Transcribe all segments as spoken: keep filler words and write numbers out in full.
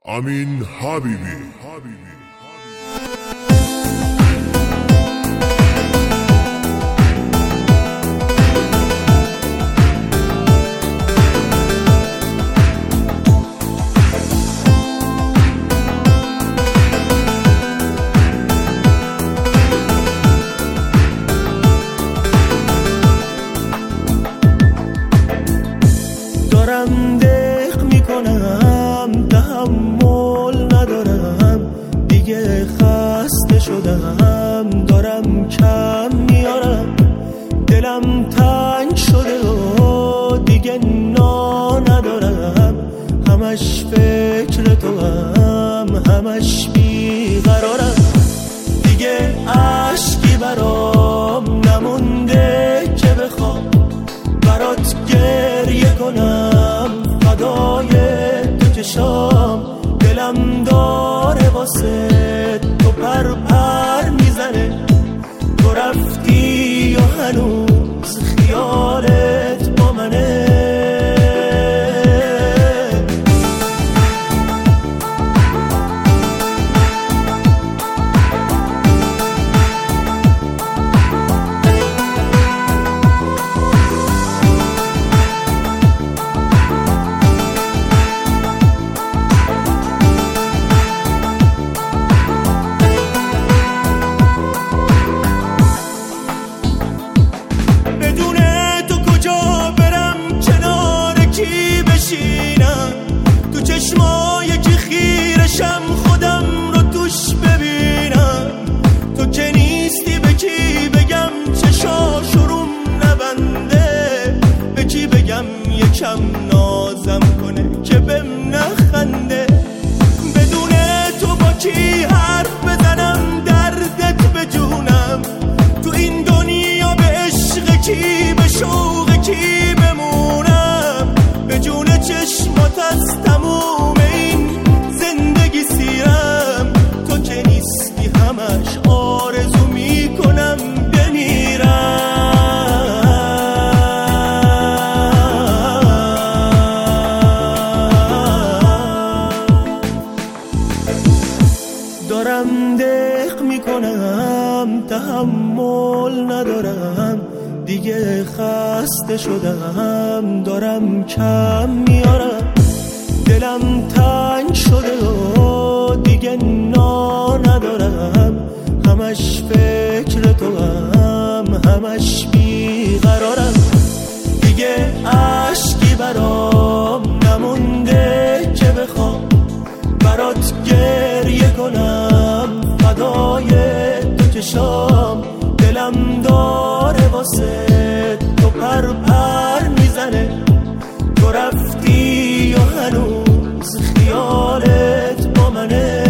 امین حبیبی. دارم دق میکنم، تحمل ندارم دیگه، خسته شدم، دارم کم میارم، دلم تنگ شده و دیگه نا ندارم، همش فکر تو هم، همش بیقرارم، دیگه عشقی برام نمونده که بخوام برات گریه کنم، فدای تو چشام، دلم داره واسه تو پر پر میزنه، تو رفتی و هنوز خیالت با منه. تو چشمای که خیرشم خودم رو توش ببینم، تو که نیستی به کی بگم چشاشروم نبنده، به کی بگم یکم نازم کنه که بهم نخنده، بدون تو با کی حرف بزنم دردت به جونم، تو این دنیا به عشق کی به شوق کی بمونم، به جون چشمات از تموم این زندگی سیرم، تو که نیستی همش آرزو میکنم بمیرم. دارم دق میکنم، تحمل ندارم دیگه، خسته شدم، دارم کم میارم، دلم تنگ شده و دیگه نا ندارم، همش فکر تو هم، همش بیقرارم، دیگه عشقی برام نمونده که بخوام برات گریه کنم، فدای تو چشام، دلم داره واسه تو پر پر میزنه، تو رفتی و هنوز خیالت با منه.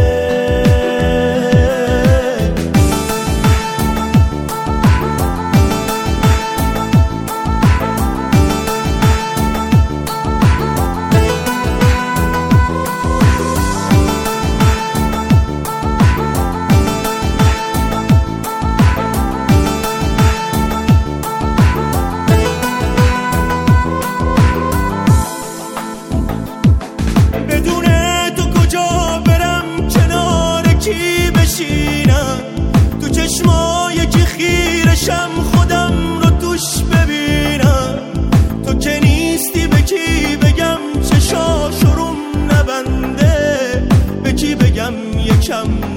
تو چشمای که خیرشم خودم رو توش ببینم، تو که نیستی به کی بگم چشاشروم نبنده، به کی بگم یکم